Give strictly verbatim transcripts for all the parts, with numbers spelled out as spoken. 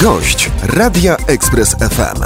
Gość Radia Express F M.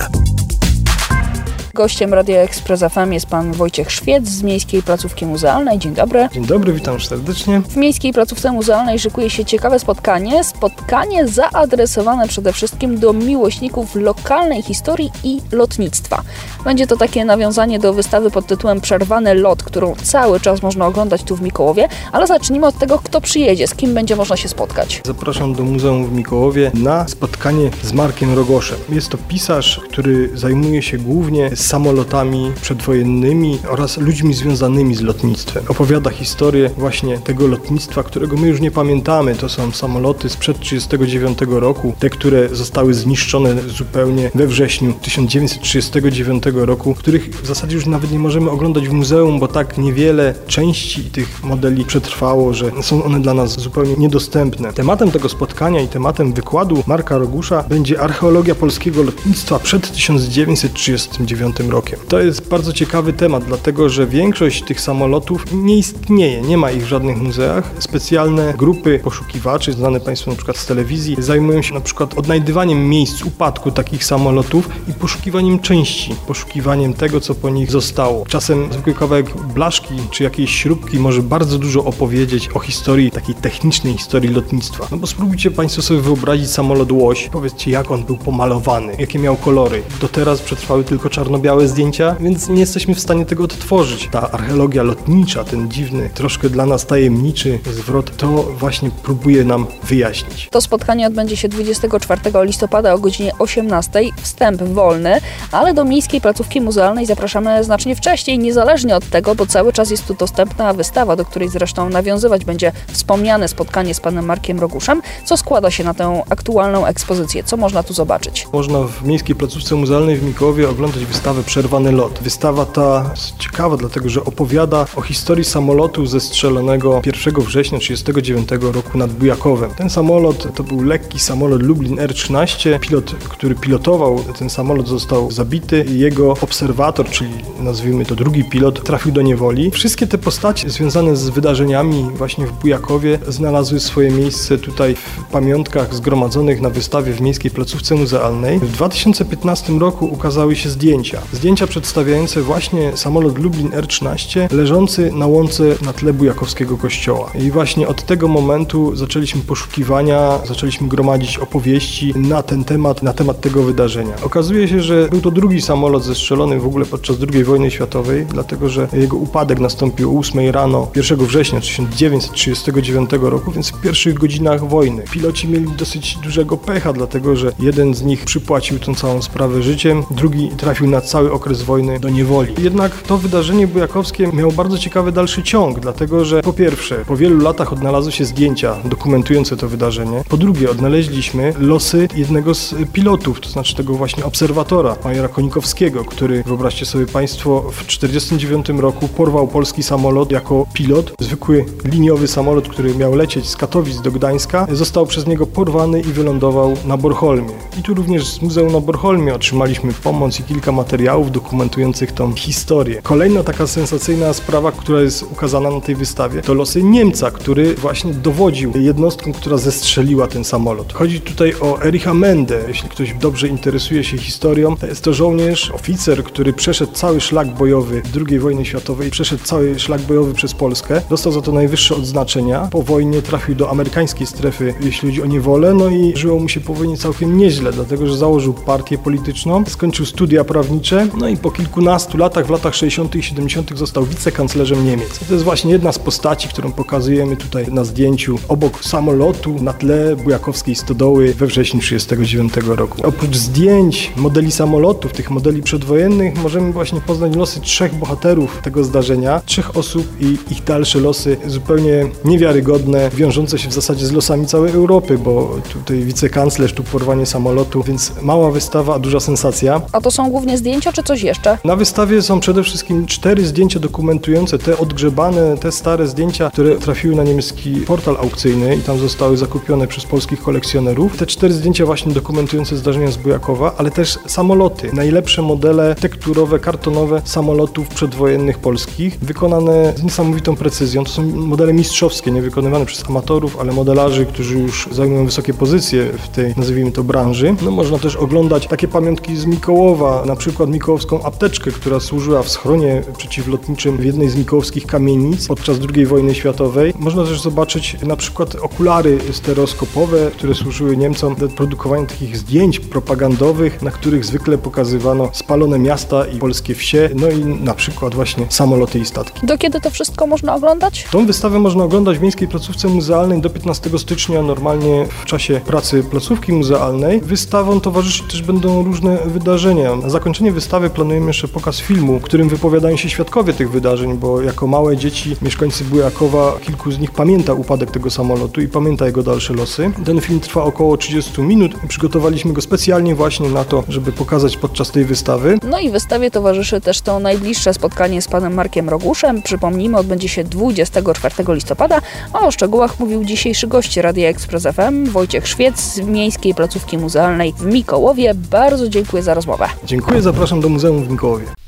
Gościem Radia Express F M jest pan Wojciech Szwiec z Miejskiej Placówki Muzealnej. Dzień dobry. Dzień dobry, witam serdecznie. W Miejskiej Placówce Muzealnej szykuje się ciekawe spotkanie. Spotkanie zaadresowane przede wszystkim do miłośników lokalnej historii i lotnictwa. Będzie to takie nawiązanie do wystawy pod tytułem Przerwany lot, którą cały czas można oglądać tu w Mikołowie. Ale zacznijmy od tego, kto przyjedzie, z kim będzie można się spotkać. Zapraszam do Muzeum w Mikołowie na spotkanie z Markiem Rogoszem. Jest to pisarz, który zajmuje się głównie samolotami przedwojennymi oraz ludźmi związanymi z lotnictwem. Opowiada historię właśnie tego lotnictwa, którego my już nie pamiętamy. To są samoloty sprzed tysiąc dziewięćset trzydziestego dziewiątego roku, te, które zostały zniszczone zupełnie we wrześniu tysiąc dziewięćset trzydziestego dziewiątego roku, których w zasadzie już nawet nie możemy oglądać w muzeum, bo tak niewiele części tych modeli przetrwało, że są one dla nas zupełnie niedostępne. Tematem tego spotkania i tematem wykładu Marka Rogusza będzie archeologia polskiego lotnictwa przed tysiąc dziewięćset trzydziestym dziewiątym rokiem. To jest bardzo ciekawy temat, dlatego że większość tych samolotów nie istnieje, nie ma ich w żadnych muzeach. Specjalne grupy poszukiwaczy, znane Państwu na przykład z telewizji, zajmują się na przykład odnajdywaniem miejsc upadku takich samolotów i poszukiwaniem części, poszukiwaniem tego, co po nich zostało. Czasem zwykły kawałek blaszki czy jakiejś śrubki może bardzo dużo opowiedzieć o historii, takiej technicznej historii lotnictwa. No bo spróbujcie Państwo sobie wyobrazić samolot Łoś, powiedzcie, jak on był pomalowany, jakie miał kolory. Do teraz przetrwały tylko czarno-białe zdjęcia, więc nie jesteśmy w stanie tego odtworzyć. Ta archeologia lotnicza, ten dziwny, troszkę dla nas tajemniczy zwrot, to właśnie próbuje nam wyjaśnić. To spotkanie odbędzie się dwudziestego czwartego listopada o godzinie osiemnastej. Wstęp wolny, ale do Miejskiej Placówki Muzealnej zapraszamy znacznie wcześniej, niezależnie od tego, bo cały czas jest tu dostępna wystawa, do której zresztą nawiązywać będzie wspomniane spotkanie z panem Markiem Roguszem, co składa się na tę aktualną ekspozycję. Co można tu zobaczyć? Można w Miejskiej Placówce Muzealnej w Mikołowie oglądać wystawę Przerwany lot. Wystawa ta jest ciekawa, dlatego że opowiada o historii samolotu zestrzelonego pierwszego września tysiąc dziewięćset trzydziestego dziewiątego roku nad Bujakowem. Ten samolot to był lekki samolot Lublin R trzynaście. Pilot, który pilotował ten samolot, został zabity i jego obserwator, czyli nazwijmy to drugi pilot, trafił do niewoli. Wszystkie te postacie związane z wydarzeniami właśnie w Bujakowie znalazły swoje miejsce tutaj w pamiątkach zgromadzonych na wystawie w Miejskiej Placówce Muzealnej. W dwa tysiące piętnastym roku ukazały się zdjęcia. Zdjęcia przedstawiające właśnie samolot Lublin R trzynaście leżący na łące na tle bujakowskiego kościoła. I właśnie od tego momentu zaczęliśmy poszukiwania, zaczęliśmy gromadzić opowieści na ten temat, na temat tego wydarzenia. Okazuje się, że był to drugi samolot zestrzelony w ogóle podczas drugiej wojny światowej, dlatego że jego upadek nastąpił o ósmej rano pierwszego września tysiąc dziewięćset trzydziestego dziewiątego roku, więc w pierwszych godzinach wojny. Piloci mieli dosyć dużego pecha, dlatego że jeden z nich przypłacił tę całą sprawę życiem, drugi trafił na cały okres wojny do niewoli. Jednak to wydarzenie bujakowskie miało bardzo ciekawy dalszy ciąg, dlatego że po pierwsze, po wielu latach odnalazły się zdjęcia dokumentujące to wydarzenie. Po drugie, odnaleźliśmy losy jednego z pilotów, to znaczy tego właśnie obserwatora, majora Konikowskiego, który, wyobraźcie sobie Państwo, w tysiąc dziewięćset czterdziestym dziewiątym roku porwał polski samolot jako pilot. Zwykły liniowy samolot, który miał lecieć z Katowic do Gdańska, został przez niego porwany i wylądował na Bornholmie. I tu również z Muzeum na Bornholmie otrzymaliśmy pomoc i kilka materiałów dokumentujących tą historię. Kolejna taka sensacyjna sprawa, która jest ukazana na tej wystawie, to losy Niemca, który właśnie dowodził jednostką, która zestrzeliła ten samolot. Chodzi tutaj o Ericha Mendę. Jeśli ktoś dobrze interesuje się historią, to jest to żołnierz, oficer, który przeszedł cały szlak bojowy drugiej wojny światowej, przeszedł cały szlak bojowy przez Polskę, dostał za to najwyższe odznaczenia. Po wojnie trafił do amerykańskiej strefy, jeśli chodzi o niewolę, no i żyło mu się po wojnie całkiem nieźle, dlatego że założył partię polityczną, skończył studia prawnicze, no i po kilkunastu latach, w latach sześćdziesiątych i siedemdziesiątych został wicekanclerzem Niemiec. To jest właśnie jedna z postaci, którą pokazujemy tutaj na zdjęciu obok samolotu na tle bujakowskiej stodoły we wrześniu tysiąc dziewięćset trzydziestego dziewiątego roku. Oprócz zdjęć, modeli samolotów, tych modeli przedwojennych, możemy właśnie poznać losy trzech bohaterów tego zdarzenia, trzech osób i ich dalsze losy zupełnie niewiarygodne, wiążące się w zasadzie z losami całej Europy, bo tutaj wicekanclerz, tu porwanie samolotu, więc mała wystawa, a duża sensacja. A to są głównie zdjęcia zdjęcia, czy coś jeszcze? Na wystawie są przede wszystkim cztery zdjęcia dokumentujące te odgrzebane, te stare zdjęcia, które trafiły na niemiecki portal aukcyjny i tam zostały zakupione przez polskich kolekcjonerów. Te cztery zdjęcia właśnie dokumentujące zdarzenia z Bujakowa, ale też samoloty. Najlepsze modele tekturowe, kartonowe samolotów przedwojennych polskich, wykonane z niesamowitą precyzją. To są modele mistrzowskie, nie wykonywane przez amatorów, ale modelarzy, którzy już zajmują wysokie pozycje w tej, nazwijmy to, branży. No, można też oglądać takie pamiątki z Mikołowa, na przykład mikołowską apteczkę, która służyła w schronie przeciwlotniczym w jednej z mikołowskich kamienic podczas drugiej wojny światowej. Można też zobaczyć na przykład okulary stereoskopowe, które służyły Niemcom do produkowania takich zdjęć propagandowych, na których zwykle pokazywano spalone miasta i polskie wsie, no i na przykład właśnie samoloty i statki. Do kiedy to wszystko można oglądać? Tą wystawę można oglądać w Miejskiej Placówce Muzealnej do piętnastego stycznia, normalnie w czasie pracy placówki muzealnej. Wystawom towarzyszyć też będą różne wydarzenia. Na zakończenie wystawy planujemy jeszcze pokaz filmu, w którym wypowiadają się świadkowie tych wydarzeń, bo jako małe dzieci mieszkańcy Bujakowa, kilku z nich pamięta upadek tego samolotu i pamięta jego dalsze losy. Ten film trwa około trzydzieści minut i przygotowaliśmy go specjalnie właśnie na to, żeby pokazać podczas tej wystawy. No i wystawie towarzyszy też to najbliższe spotkanie z panem Markiem Roguszem. Przypomnijmy, odbędzie się dwudziestego czwartego listopada, a o szczegółach mówił dzisiejszy gość Radia Express F M, Wojciech Szwiec z Miejskiej Placówki Muzealnej w Mikołowie. Bardzo dziękuję za rozmowę. Dziękuję, zapraszam do Muzeum w Mikołowie.